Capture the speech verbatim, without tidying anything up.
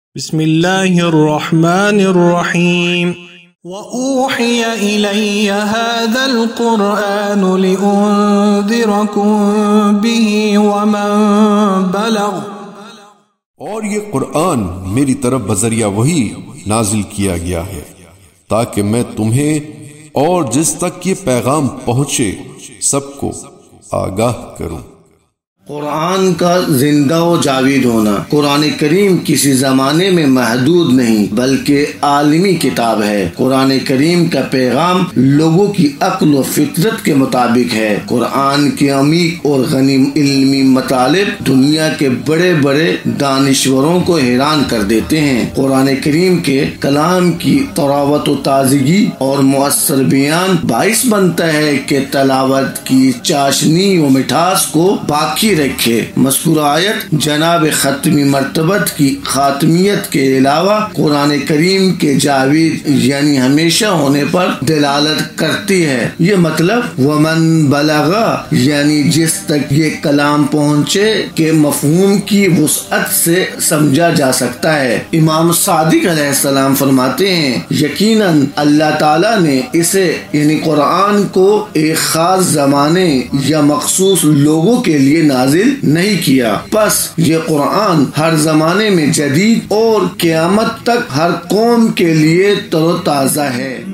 بسم اللہ الرحمن الرحیم وَأُوحِيَ إِلَيَّ هَذَا الْقُرْآنُ لِأُنذِرَكُم بِهِ وَمَن بَلَغَ، اور یہ قرآن میری طرف بذریعہ وحی نازل کیا گیا ہے تاکہ میں تمہیں اور جس تک یہ پیغام پہنچے سب کو آگاہ کروں۔ قرآن کا زندہ و جاوید ہونا۔ قرآن کریم کسی زمانے میں محدود نہیں بلکہ عالمی کتاب ہے۔ قرآن کریم کا پیغام لوگوں کی عقل و فطرت کے مطابق ہے۔ قرآن کے عمیق اور غنی علمی مطالب دنیا کے بڑے بڑے دانشوروں کو حیران کر دیتے ہیں۔ قرآن کریم کے کلام کی طراوت و تازگی اور مؤثر بیان باعث بنتا ہے کہ تلاوت کی چاشنی و مٹھاس کو باقی رکھے۔ مذکور آیت جناب ختمی مرتبت کی خاتمیت کے علاوہ قرآن کریم کے جاوید یعنی ہمیشہ ہونے پر دلالت کرتی ہے۔ یہ مطلب ومن بلغ یعنی جس تک یہ کلام پہنچے کے مفہوم کی وسعت سے سمجھا جا سکتا ہے۔ امام صادق علیہ السلام فرماتے ہیں یقیناً اللہ تعالیٰ نے اسے یعنی قرآن کو ایک خاص زمانے یا مخصوص لوگوں کے لیے نازل نہیں کیا، پس یہ قرآن ہر زمانے میں جدید اور قیامت تک ہر قوم کے لیے تر و تازہ ہے۔